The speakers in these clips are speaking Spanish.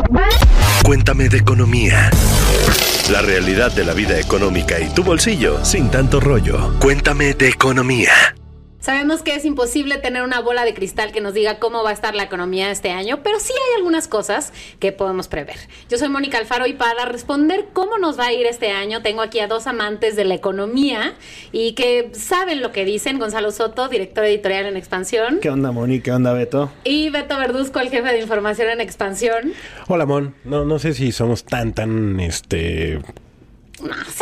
Cuéntame de economía. La realidad de la vida económica y tu bolsillo sin tanto rollo. Cuéntame de economía. Sabemos que es imposible tener una bola de cristal que nos diga cómo va a estar la economía este año, pero sí hay algunas cosas que podemos prever. Yo soy Mónica Alfaro y para responder cómo nos va a ir este año, tengo aquí a dos amantes de la economía y que saben lo que dicen. Gonzalo Soto, director editorial en Expansión. ¿Qué onda, Mónica? ¿Qué onda, Beto? Y Beto Verduzco, el jefe de información en Expansión. Hola, Mon. No sé si somos tan No, sí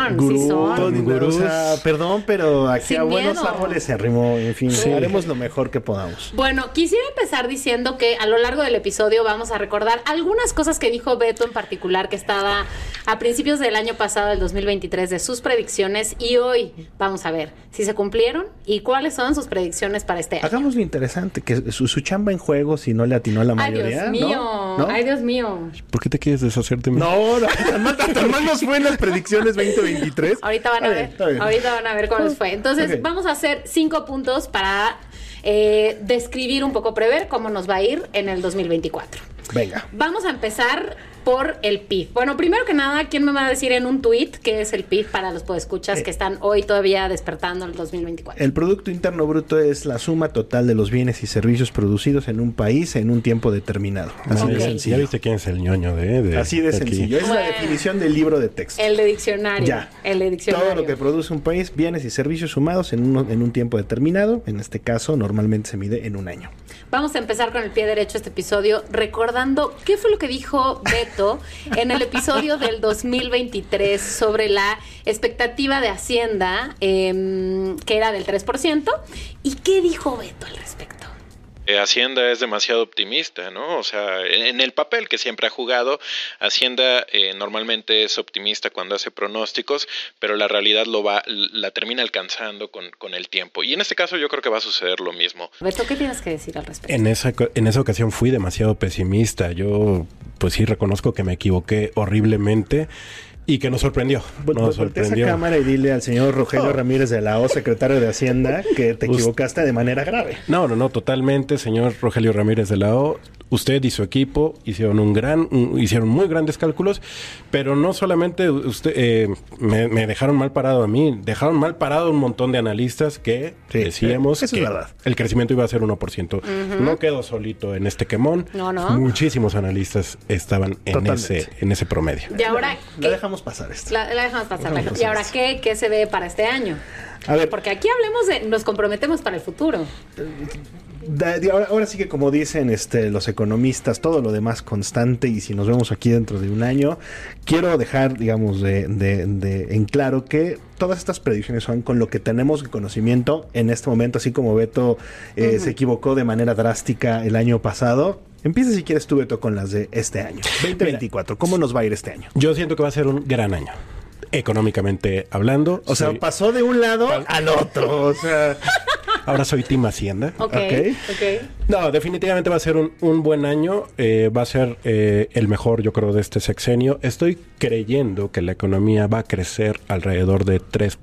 son. Gurús. O sea, perdón, pero aquí Sin a buenos miedo. árboles se arrimó. En fin, Sí. haremos lo mejor que podamos. Bueno, quisiera empezar diciendo que a lo largo del episodio vamos a recordar algunas cosas que dijo Beto en particular, que estaba a principios del año pasado, del 2023, de sus predicciones, y hoy vamos a ver si se cumplieron y cuáles son sus predicciones para este año. Hagamos lo interesante, que su chamba en juego, si no le atinó a la Ay, mayoría. Dios mío, ¿No? ay, Dios mío. ¿Por qué te quieres deshacer de mí? No, tan mal nos fue en las predicciones 2023. Ahorita van a ver, Está bien. ahorita van a ver cómo les fue. Entonces, Ok. vamos a hacer 5 puntos para describir un poco, prever cómo nos va a ir en el 2024. Venga. Vamos a empezar por el PIB. Bueno, primero que nada, ¿quién me va a decir en un tuit qué es el PIB para los podescuchas que están hoy todavía despertando en el 2024? El Producto Interno Bruto es la suma total de los bienes y servicios producidos en un país en un tiempo determinado. Así Ok. de ¿Ya sencillo. viste quién es el ñoño de Así de aquí? sencillo. Es Bueno. la definición del libro de texto. El de diccionario. Ya. El de diccionario. Todo lo que produce un país, bienes y servicios sumados en un tiempo determinado. En este caso, normalmente se mide en un año. Vamos a empezar con el pie derecho este episodio recordando qué fue lo que dijo Beto en el episodio del 2023 sobre la expectativa de Hacienda, que era del 3%. ¿Y qué dijo Beto al respecto? Hacienda es demasiado optimista, ¿no? O sea, en el papel que siempre ha jugado, Hacienda normalmente es optimista cuando hace pronósticos, pero la realidad la termina alcanzando con el tiempo. Y en este caso yo creo que va a suceder lo mismo. Beto, ¿qué tienes que decir al respecto? En esa ocasión fui demasiado pesimista. Yo, pues sí, reconozco que me equivoqué horriblemente y que nos sorprendió. Nos Voltea esa sorprendió. cámara y dile al señor Rogelio Ramírez de la O, secretario de Hacienda, que te equivocaste de manera grave. No, totalmente, señor Rogelio Ramírez de la O. Usted y su equipo hicieron hicieron muy grandes cálculos, pero no solamente usted me dejaron mal parado a mí, dejaron mal parado a un montón de analistas que Sí, decíamos eso que es verdad. el crecimiento iba a ser 1%. No quedo solito en este quemón. No. Muchísimos analistas estaban Totalmente. en ese promedio. Y ahora, La ¿qué? dejamos pasar esto. La dejamos pasar. Dejamos ¿Y ahora pasar qué se ve para este año? A ver, Porque aquí nos comprometemos para el futuro. ahora sí que como dicen los economistas, todo lo demás constante, y si nos vemos aquí dentro de un año, quiero dejar, digamos, en claro que todas estas predicciones son con lo que tenemos de conocimiento en este momento, así como Beto se equivocó de manera drástica el año pasado. Empieza si quieres tú, Beto, con las de este año, 2024. ¿Cómo nos va a ir este año? Yo siento que va a ser un gran año, económicamente hablando. O sea, pasó de un lado al otro, o sea... Ahora soy Team Hacienda. Ok. No, definitivamente va a ser un buen año. Va a ser el mejor, yo creo, de este sexenio. Estoy creyendo que la economía va a crecer alrededor de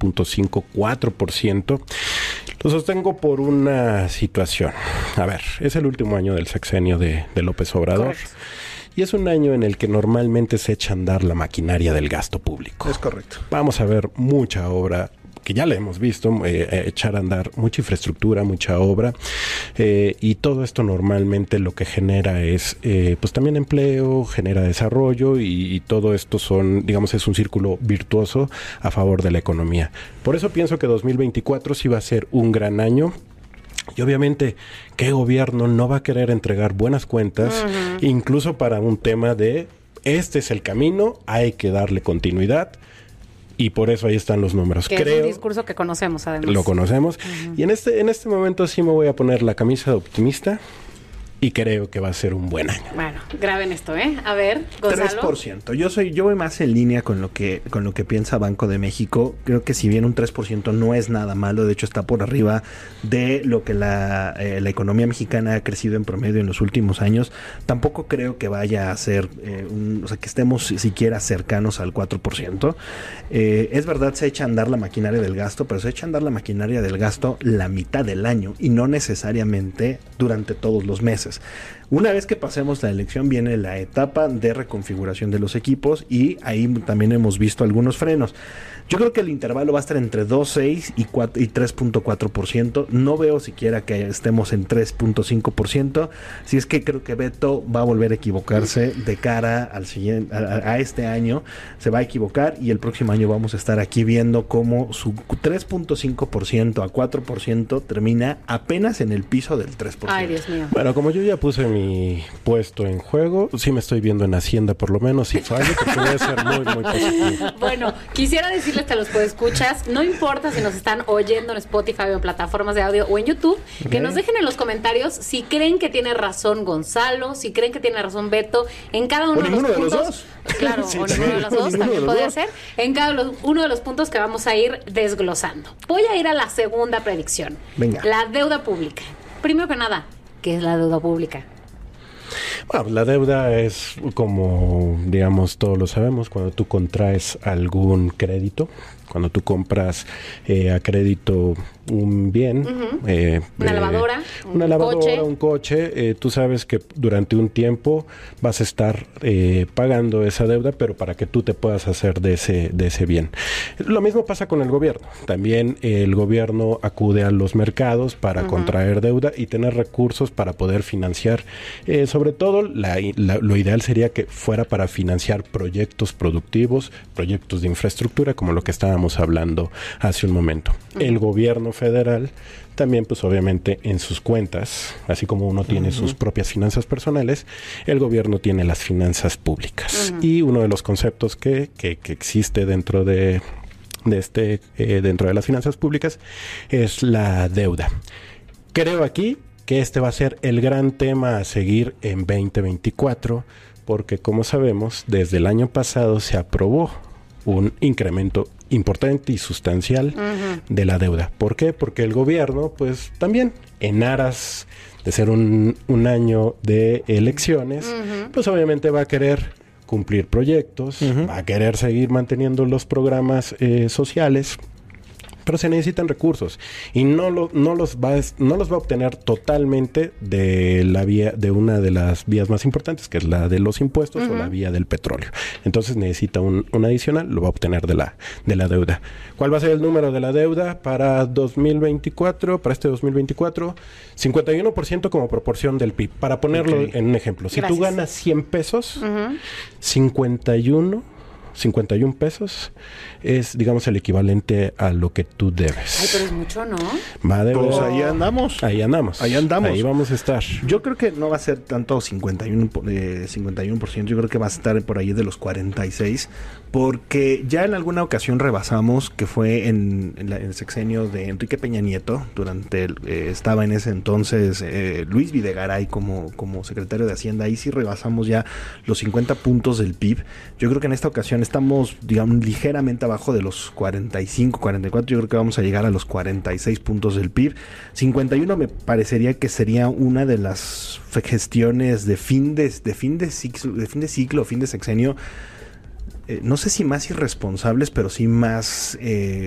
3.54%. Lo sostengo por una situación. A ver, es el último año del sexenio de López Obrador. Correcto. Y es un año en el que normalmente se echa a andar la maquinaria del gasto público. Es correcto. Vamos a ver mucha obra, que ya la hemos visto, echar a andar mucha infraestructura, mucha obra, y todo esto normalmente lo que genera es pues también empleo, genera desarrollo, y todo esto es un círculo virtuoso a favor de la economía. Por eso pienso que 2024 sí va a ser un gran año. Y obviamente, ¿qué gobierno no va a querer entregar buenas cuentas, incluso para un tema de este es el camino, hay que darle continuidad? Y por eso ahí están los números. Que es un discurso que conocemos, además. Lo conocemos. Y en este momento sí me voy a poner la camisa de optimista. Y creo que va a ser un buen año. Bueno, graben esto, ¿eh? A ver, Gonzalo. 3%. Yo voy más en línea con lo que piensa Banco de México. Creo que si bien un 3% no es nada malo, de hecho está por arriba de lo que la economía mexicana ha crecido en promedio en los últimos años, tampoco creo que vaya a ser que estemos siquiera cercanos al 4%. Es verdad, se echa a andar la maquinaria del gasto, pero se echa a andar la maquinaria del gasto la mitad del año y no necesariamente durante todos los meses. Entonces, una vez que pasemos la elección, viene la etapa de reconfiguración de los equipos y ahí también hemos visto algunos frenos. Yo creo que el intervalo va a estar entre 2.6 y 3.4%. No veo siquiera que estemos en 3.5%. Si es que creo que Beto va a volver a equivocarse de cara al siguiente, a este año. Se va a equivocar y el próximo año vamos a estar aquí viendo cómo su 3.5% a 4% termina apenas en el piso del 3%. Ay, Dios mío. Bueno, como yo ya puse mi puesto en juego, sí me estoy viendo en Hacienda por lo menos, si fallo, porque voy a ser muy, muy positivo. Bueno, quisiera decirles que los podescuchas, no importa si nos están oyendo en Spotify o en plataformas de audio o en YouTube, que nos dejen en los comentarios si creen que tiene razón Gonzalo, si creen que tiene razón Beto, en cada uno de los puntos. De los dos. Claro, sí, o ninguno de los dos, también podría ser. En cada uno de los puntos que vamos a ir desglosando. Voy a ir a la segunda predicción. Venga. La deuda pública. Primero que nada, ¿qué es la deuda pública? Bueno, la deuda es como, digamos, todos lo sabemos, cuando tú contraes algún crédito, cuando tú compras a crédito un bien, una lavadora, un coche, tú sabes que durante un tiempo vas a estar pagando esa deuda, pero para que tú te puedas hacer de ese bien. Lo mismo pasa con el gobierno. También el gobierno acude a los mercados para contraer deuda y tener recursos para poder financiar. Sobre todo, lo ideal sería que fuera para financiar proyectos productivos, proyectos de infraestructura, como lo que estábamos hablando hace un momento. El gobierno federal también, pues obviamente en sus cuentas, así como uno tiene sus propias finanzas personales, el gobierno tiene las finanzas públicas. Y uno de los conceptos que existe dentro de las finanzas públicas es la deuda. Creo aquí que este va a ser el gran tema a seguir en 2024, porque como sabemos, desde el año pasado se aprobó un incremento importante y sustancial de la deuda. ¿Por qué? Porque el gobierno, pues también, en aras de ser un año de elecciones, pues obviamente va a querer cumplir proyectos, va a querer seguir manteniendo los programas sociales, pero se necesitan recursos y no los va a obtener totalmente de una de las vías más importantes, que es la de los impuestos o la vía del petróleo. Entonces necesita un adicional, lo va a obtener de la deuda. ¿Cuál va a ser el número de la deuda para 2024? Para este 2024, 51% como proporción del PIB. Para ponerlo en un ejemplo, si tú ganas 100 pesos, 51 pesos es, digamos, el equivalente a lo que tú debes. Ay, pero es mucho, ¿no? Pues ahí andamos. Ahí andamos. Ahí vamos a estar. Yo creo que no va a ser tanto 51%, yo creo que va a estar por ahí de los 46%, porque ya en alguna ocasión rebasamos, que fue en el sexenio de Enrique Peña Nieto, estaba en ese entonces Luis Videgaray como secretario de Hacienda, ahí sí rebasamos ya los 50 puntos del PIB. Yo creo que en esta ocasión estamos, digamos, ligeramente abajo de los 45, 44, yo creo que vamos a llegar a los 46 puntos del PIB. 51 me parecería que sería una de las gestiones de fin de ciclo, fin de sexenio, no sé si más irresponsables, pero sí más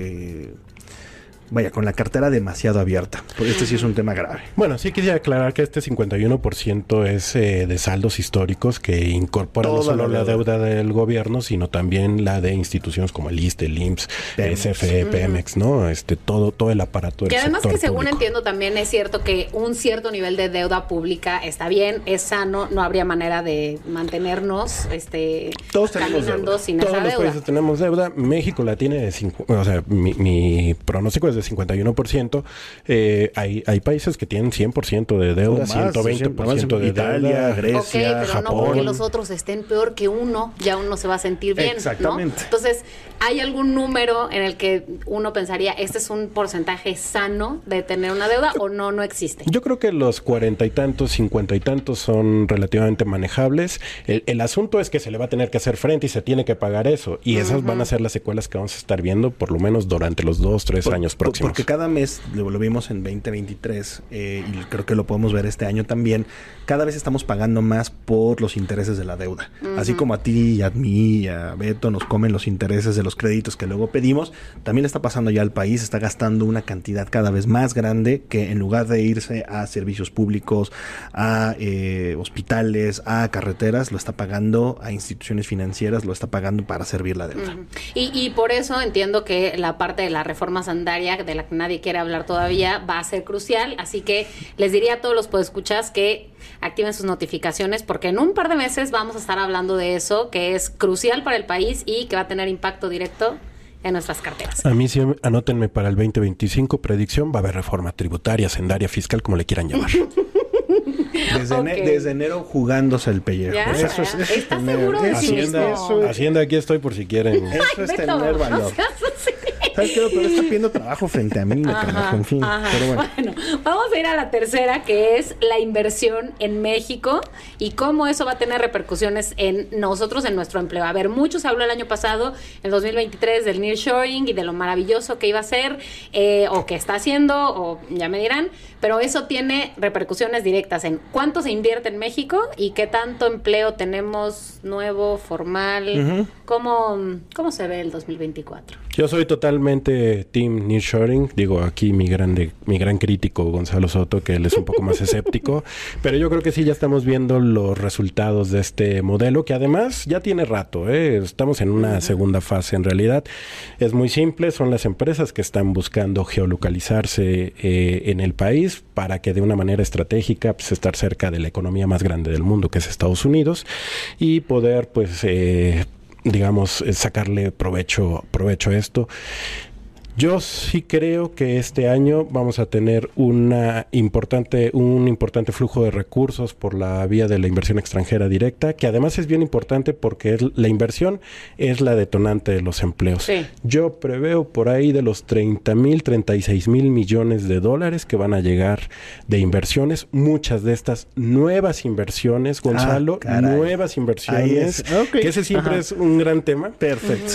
con la cartera demasiado abierta. Porque este sí es un tema grave. Bueno, sí quisiera aclarar que este 51% es de saldos históricos que incorporan no solo la deuda del gobierno, sino también la de instituciones como el ISSSTE, el IMSS, CFE, Pemex, ¿no? Todo el aparato del sector. Y además que según público. entiendo también es cierto que un cierto nivel de deuda pública está bien, es sano, no habría manera de mantenernos todos tenemos caminando deuda. sin Todos esa los deuda. países tenemos deuda. México la tiene mi pronóstico es de 51%. Hay países que tienen 100% de deuda, 120% de Italia, deuda. Grecia, pero Japón. no porque los otros estén peor que uno, ya uno se va a sentir bien, Exactamente. ¿no? Entonces, ¿hay algún número en el que uno pensaría, este es un porcentaje sano de tener una deuda o no existe? Yo creo que los 40 y tantos, 50 y tantos son relativamente manejables. El asunto es que se le va a tener que hacer frente y se tiene que pagar eso. Y esas van a ser las secuelas que vamos a estar viendo por lo menos durante los 2-3 años próximos. próximos. Porque cada mes, lo vimos en 2023, y creo que lo podemos ver este año también, cada vez estamos pagando más por los intereses de la deuda. Así como a ti y a mí y a Beto nos comen los intereses de los créditos que luego pedimos, también le está pasando ya al país, está gastando una cantidad cada vez más grande que en lugar de irse a servicios públicos, a hospitales, a carreteras, lo está pagando a instituciones financieras, lo está pagando para servir la deuda. Y por eso entiendo que la parte de la reforma sanitaria, de la que nadie quiere hablar todavía, va a ser crucial, así que les diría a todos los podescuchas que activen sus notificaciones porque en un par de meses vamos a estar hablando de eso, que es crucial para el país y que va a tener impacto directo en nuestras carteras. A mí sí, anótenme para el 2025, predicción, va a haber reforma tributaria, sendaria, fiscal, como le quieran llamar. Desde enero jugándose el pellejo. Ya, Eso es ¿estás tener, seguro de sí Hacienda, mismo? Hacienda, aquí estoy por si quieren. Eso es Beto, tener valor. no seas así. ¿Sabes qué? Pero está pidiendo trabajo frente a mí, carajo, en fin. Ajá. Pero bueno. Bueno, vamos a ir a la tercera, que es la inversión en México y cómo eso va a tener repercusiones en nosotros, en nuestro empleo. A ver, mucho se habló el año pasado, en 2023, del nearshoring y de lo maravilloso que iba a ser, o que está haciendo, o ya me dirán, pero eso tiene repercusiones directas en cuánto se invierte en México y qué tanto empleo tenemos nuevo, formal. ¿Cómo se ve el 2024? Yo soy totalmente team nearshoring. Digo, aquí mi gran crítico Gonzalo Soto, que él es un poco más escéptico. Pero yo creo que sí, ya estamos viendo los resultados de este modelo, que además ya tiene rato, ¿eh? Estamos en una segunda fase en realidad. Es muy simple, son las empresas que están buscando geolocalizarse en el país para que de una manera estratégica pues, estar cerca de la economía más grande del mundo, que es Estados Unidos, y poder pues digamos, sacarle provecho a esto. Yo sí creo que este año vamos a tener un importante flujo de recursos por la vía de la inversión extranjera directa, que además es bien importante porque la inversión es la detonante de los empleos. Sí. Yo preveo por ahí de los 36 mil millones de dólares que van a llegar de inversiones, muchas de estas nuevas inversiones, Gonzalo, nuevas inversiones, que ese siempre es un gran tema. Perfecto.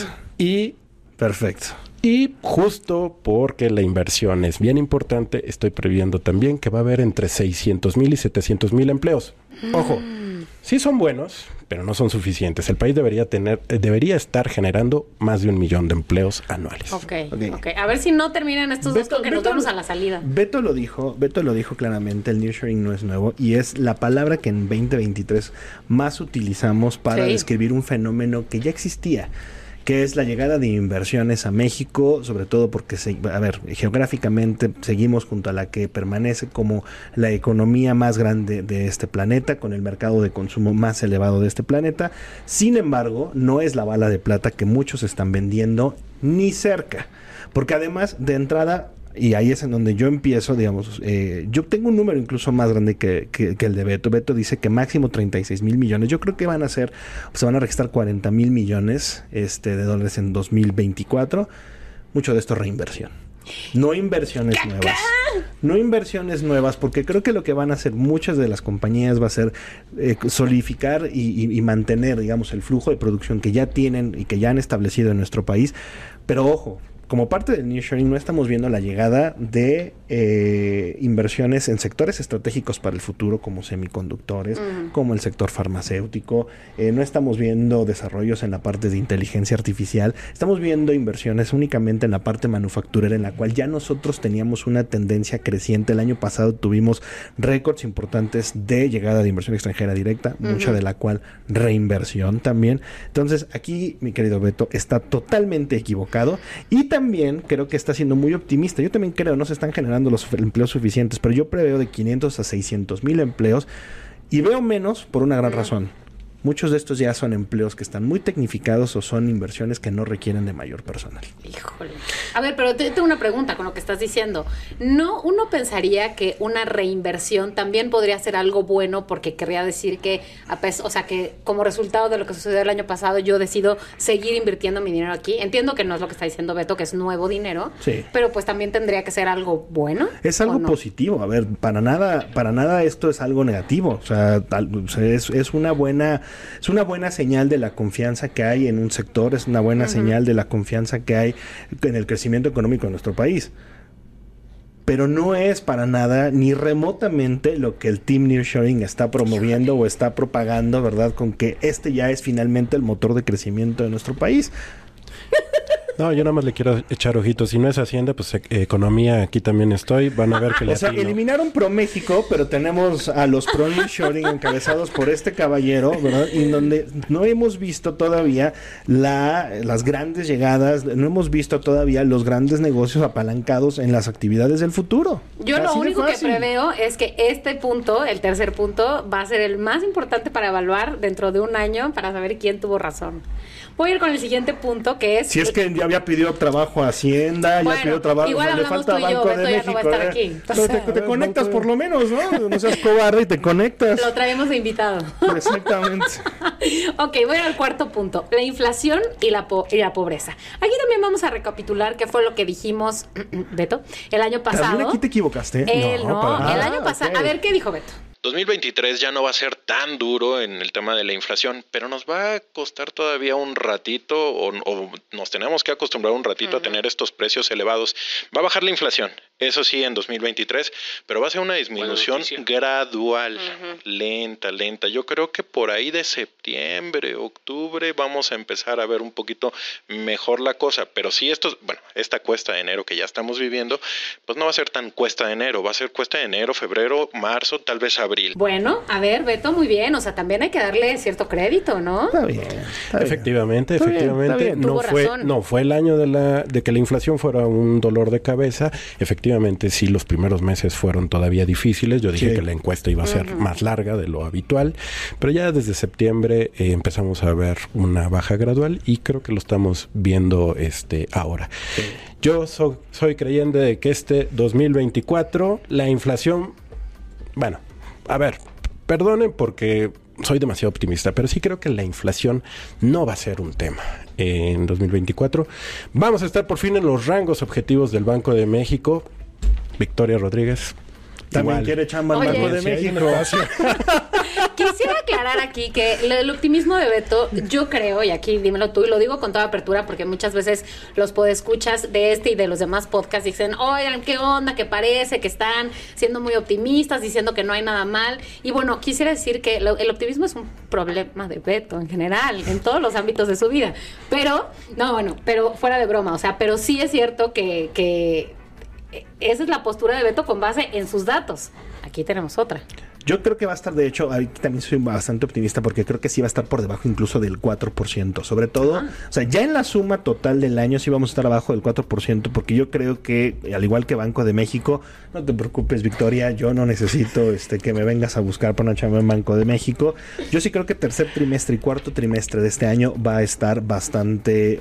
Perfecto. Y justo porque la inversión es bien importante, estoy previendo también que va a haber entre 600,000 y 700,000 empleos. Ojo, sí son buenos, pero no son suficientes. El país debería estar generando más de 1 millón de empleos anuales. Ok. A ver si no terminan estos dos porque nos vamos a la salida. Beto lo dijo claramente, el nearshoring no es nuevo y es la palabra que en 2023 más utilizamos para describir un fenómeno que ya existía, que es la llegada de inversiones a México, sobre todo porque, geográficamente seguimos junto a la que permanece como la economía más grande de este planeta, con el mercado de consumo más elevado de este planeta. Sin embargo, no es la bala de plata que muchos están vendiendo, ni cerca. Porque además, de entrada, y ahí es en donde yo empiezo, digamos, yo tengo un número incluso más grande que el de Beto. Beto dice que máximo 36 mil millones. Yo creo que se van a registrar 40 mil millones de dólares en 2024. Mucho de esto reinversión. No inversiones nuevas. No inversiones nuevas, porque creo que lo que van a hacer muchas de las compañías va a ser solidificar y mantener, digamos, el flujo de producción que ya tienen y que ya han establecido en nuestro país. Pero ojo, como parte del nearshoring no estamos viendo la llegada de inversiones en sectores estratégicos para el futuro, como semiconductores, como el sector farmacéutico. No estamos viendo desarrollos en la parte de inteligencia artificial. Estamos viendo inversiones únicamente en la parte manufacturera, en la cual ya nosotros teníamos una tendencia creciente. El año pasado tuvimos récords importantes de llegada de inversión extranjera directa, mucha de la cual reinversión también. Entonces, aquí, mi querido Beto, está totalmente equivocado y también creo que está siendo muy optimista. Yo también creo, no se están generando los empleos suficientes, pero yo preveo de 500 a 600 mil empleos y veo menos por una gran razón. Muchos de estos ya son empleos que están muy tecnificados o son inversiones que no requieren de mayor personal. Híjole. A ver, pero tengo una pregunta con lo que estás diciendo. ¿No uno pensaría que una reinversión también podría ser algo bueno porque querría decir que, que como resultado de lo que sucedió el año pasado, yo decido seguir invirtiendo mi dinero aquí? Entiendo que no es lo que está diciendo Beto, que es nuevo dinero, pero pues también tendría que ser algo bueno. Es algo positivo. A ver, para nada esto es algo negativo. O sea, es una buena señal de la confianza que hay en un sector, es una buena señal de la confianza que hay en el crecimiento económico de nuestro país. pero no es para nada ni remotamente lo que el Team Nearshoring está promoviendo o está propagando, ¿verdad? Con que ya es finalmente el motor de crecimiento de nuestro país. No, yo nada más le quiero echar ojitos. Si no es Hacienda, pues Economía, aquí también estoy. Van a ver que le atino. O sea, eliminaron ProMéxico, pero tenemos a los ProNearshoring encabezados por este caballero, ¿verdad? Y donde no hemos visto todavía las grandes llegadas, no hemos visto todavía los grandes negocios apalancados en las actividades del futuro. Yo lo único que preveo es que este punto, el tercer punto, va a ser el más importante para evaluar dentro de un año para saber quién tuvo razón. Voy a ir con el siguiente punto, que es... Si es que ya había pedido trabajo a Hacienda, ya pidió trabajo... Igual le falta Banco de México. No va a estar aquí. Entonces, te conectas por lo menos, ¿no? No seas cobarde y te conectas. Lo traemos de invitado. Exactamente. Ok, voy al cuarto punto. La inflación y la pobreza. Aquí también vamos a recapitular qué fue lo que dijimos, Beto, el año pasado. ¿También aquí te equivocaste? No, el año pasado. Okay. A ver, ¿qué dijo Beto? 2023 ya no va a ser tan duro en el tema de la inflación, pero nos va a costar todavía un ratito o nos tenemos que acostumbrar un ratito a tener estos precios elevados. Va a bajar la inflación, eso sí, en 2023, pero va a ser una disminución gradual, lenta. Yo creo que por ahí de septiembre, octubre vamos a empezar a ver un poquito mejor la cosa, pero sí esta cuesta de enero que ya estamos viviendo, pues no va a ser tan cuesta de enero, va a ser cuesta de enero, febrero, marzo, tal vez abril. Bueno, a ver, Beto, muy bien. O sea, también hay que darle cierto crédito, ¿no? Está bien. Efectivamente. No fue el año de que la inflación fuera un dolor de cabeza. Efectivamente, sí, los primeros meses fueron todavía difíciles. Yo dije que la encuesta iba a ser más larga de lo habitual. Pero ya desde septiembre empezamos a ver una baja gradual y creo que lo estamos viendo ahora. Sí. Yo soy creyente de que 2024 la inflación... Bueno, a ver, perdonen porque soy demasiado optimista, pero sí creo que la inflación no va a ser un tema en 2024. Vamos a estar por fin en los rangos objetivos del Banco de México. Victoria Rodríguez. También quiere chamba al Banco de México. Quisiera aclarar aquí que el optimismo de Beto, yo creo, y aquí dímelo tú, y lo digo con toda apertura, porque muchas veces los podescuchas de este y de los demás podcasts dicen, oigan, ¿qué onda? Que parece que están siendo muy optimistas, diciendo que no hay nada mal. Y bueno, quisiera decir que el optimismo es un problema de Beto en general, en todos los ámbitos de su vida. Pero fuera de broma, o sea, pero sí es cierto que esa es la postura de Beto con base en sus datos. Aquí tenemos otra. Yo creo que va a estar, de hecho, aquí también soy bastante optimista porque creo que sí va a estar por debajo incluso del 4%. Sobre todo, o sea, ya en la suma total del año sí vamos a estar abajo del 4% porque yo creo que, al igual que Banco de México, no te preocupes, Victoria, yo no necesito que me vengas a buscar para una chamba en Banco de México. Yo sí creo que tercer trimestre y cuarto trimestre de este año va a estar bastante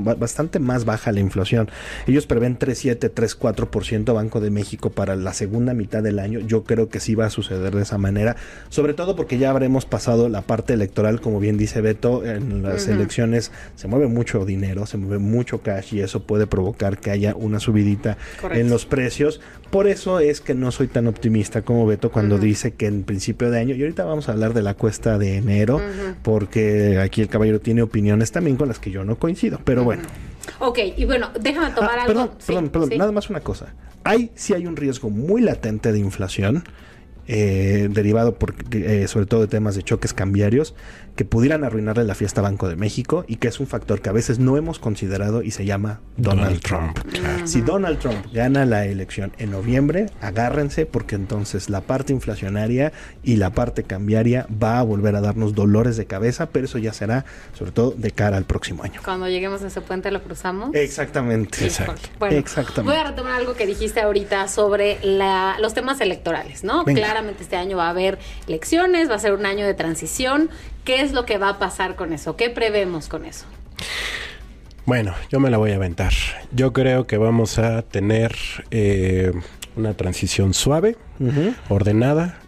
más baja la inflación. Ellos prevén 3.7, 3.4% Banco de México para la segunda mitad del año. Yo creo que sí va a suceder de esa manera, sobre todo porque ya habremos pasado la parte electoral, como bien dice Beto, en las elecciones se mueve mucho dinero, se mueve mucho cash y eso puede provocar que haya una subidita en los precios. Por eso es que no soy tan optimista como Beto cuando dice que en principio de año, y ahorita vamos a hablar de la cuesta de enero, porque aquí el caballero tiene opiniones también con las que yo no coincido, pero bueno. Ok, y bueno, déjame tomar algo. Perdón, nada más una cosa. Sí hay un riesgo muy latente de inflación, derivado sobre todo de temas de choques cambiarios que pudieran arruinarle la fiesta a Banco de México y que es un factor que a veces no hemos considerado y se llama Donald Trump. Si Donald Trump gana la elección en noviembre, agárrense porque entonces la parte inflacionaria y la parte cambiaria va a volver a darnos dolores de cabeza, pero eso ya será sobre todo de cara al próximo año. Cuando lleguemos a ese puente lo cruzamos. Exactamente. Exacto. Bueno, exactamente. Voy a retomar algo que dijiste ahorita sobre los temas electorales, ¿no? Venga. Claramente este año va a haber elecciones, va a ser un año de transición. ¿Qué es lo que va a pasar con eso? ¿Qué prevemos con eso? Bueno, yo me la voy a aventar. Yo creo que vamos a tener una transición suave, ordenada.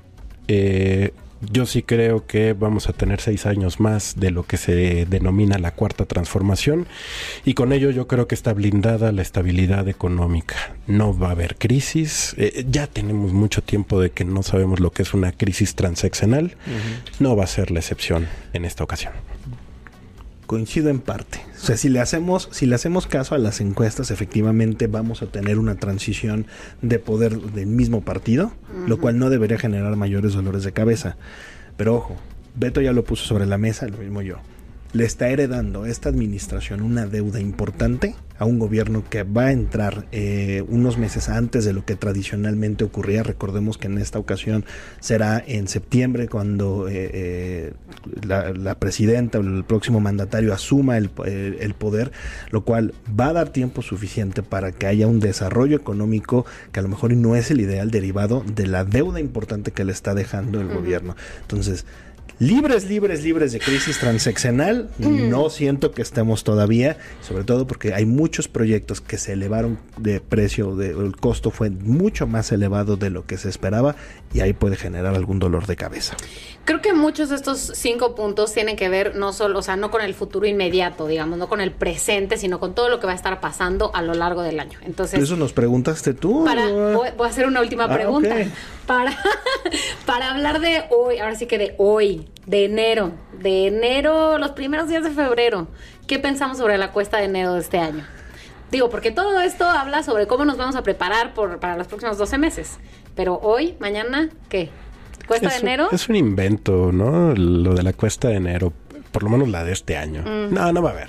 Yo sí creo que vamos a tener 6 años más de lo que se denomina la cuarta transformación y con ello yo creo que está blindada la estabilidad económica. No va a haber crisis. Ya tenemos mucho tiempo de que no sabemos lo que es una crisis transaccional. No va a ser la excepción en esta ocasión. coincido en parte. O sea, si le hacemos caso a las encuestas, efectivamente vamos a tener una transición de poder del mismo partido, lo cual no debería generar mayores dolores de cabeza. Pero ojo, Beto ya lo puso sobre la mesa, lo mismo yo. Le está heredando esta administración una deuda importante a un gobierno que va a entrar unos meses antes de lo que tradicionalmente ocurría. Recordemos que en esta ocasión será en septiembre cuando la presidenta o el próximo mandatario asuma el poder, lo cual va a dar tiempo suficiente para que haya un desarrollo económico que a lo mejor no es el ideal, derivado de la deuda importante que le está dejando el gobierno. Entonces, libres de crisis transeccional, no siento que estemos todavía, sobre todo porque hay muchos proyectos que se elevaron de precio, el costo fue mucho más elevado de lo que se esperaba y ahí puede generar algún dolor de cabeza. Creo que muchos de estos 5 puntos tienen que ver no solo, o sea, no con el futuro inmediato, digamos, no con el presente, sino con todo lo que va a estar pasando a lo largo del año. Entonces, ¿eso nos preguntaste tú? Voy a hacer una última pregunta. Okay. Para hablar de hoy, ahora sí que de hoy, de enero, los primeros días de febrero, ¿qué pensamos sobre la cuesta de enero de este año? Digo, porque todo esto habla sobre cómo nos vamos a preparar para los próximos 12 meses. Pero hoy, mañana, ¿qué? ¿Cuesta de enero? Es un invento, ¿no? Lo de la cuesta de enero. Por lo menos la de este año. No va a haber.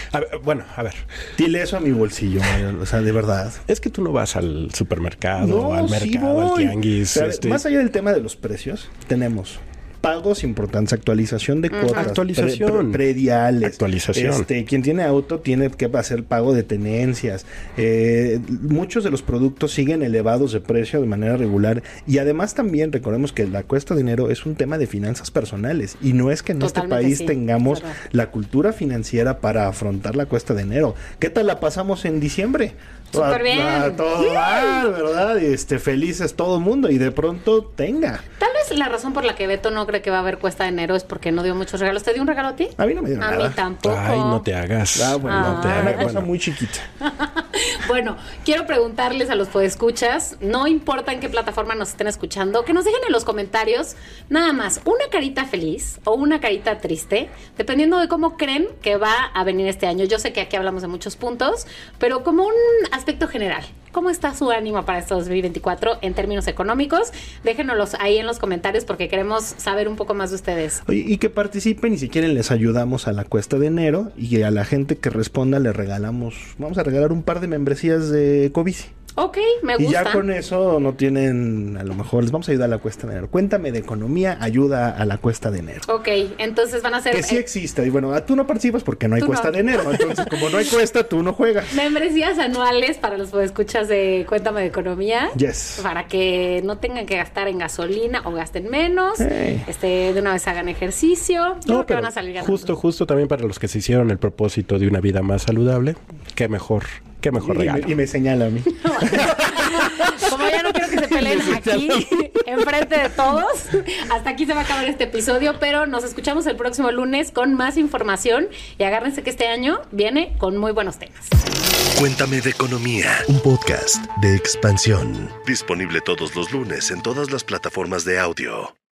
A ver. Dile eso a mi bolsillo, Mario, o sea, de verdad. Es que tú no vas al supermercado, al mercado, al tianguis. O sea, más allá del tema de los precios, tenemos pagos importantes, actualización de cuotas, actualización, prediales, actualización. Quien tiene auto tiene que hacer pago de tenencias. Muchos de los productos siguen elevados de precio de manera regular y además también recordemos que la cuesta de enero es un tema de finanzas personales y no es que en Totalmente, este país tengamos la cultura financiera para afrontar la cuesta de enero. ¿Qué tal la pasamos en diciembre? Súper bien. Todo mal, ¿verdad? Felices todo el mundo y de pronto tenga. Tal vez la razón por la que Beto no cree que va a haber cuesta de enero es porque no dio muchos regalos. ¿Te dio un regalo a ti? A mí no me dio nada. A mí tampoco. Ay, no te hagas. No te hagas. Una cosa muy chiquita. Bueno, quiero preguntarles a los podescuchas, no importa en qué plataforma nos estén escuchando, que nos dejen en los comentarios nada más una carita feliz o una carita triste, dependiendo de cómo creen que va a venir este año. Yo sé que aquí hablamos de muchos puntos, pero como un aspecto general, ¿cómo está su ánimo para este 2024 en términos económicos? Déjenoslos ahí en los comentarios porque queremos saber un poco más de ustedes. Oye, y que participen y si quieren les ayudamos a la cuesta de enero y a la gente que responda le vamos a regalar un par de membresías de Covici. Ok, me gusta. Y ya con eso no tienen, a lo mejor les vamos a ayudar a la cuesta de enero. Cuéntame de economía, ayuda a la cuesta de enero. Ok, entonces van a ser... Que sí existe. Y bueno, tú no participas porque no hay cuesta de enero. Entonces, como no hay cuesta, tú no juegas. Membresías anuales para los podescuchas de Cuéntame de Economía. Yes. Para que no tengan que gastar en gasolina o gasten menos. Hey. De una vez hagan ejercicio. No, que van a salir ganando. Justo también para los que se hicieron el propósito de una vida más saludable. Qué mejor regalo. Y me señala a mí. Como ya no quiero que se peleen aquí, enfrente de todos, hasta aquí se va a acabar este episodio, pero nos escuchamos el próximo lunes con más información y agárrense que este año viene con muy buenos temas. Cuéntame de Economía, un podcast de Expansión. Disponible todos los lunes en todas las plataformas de audio.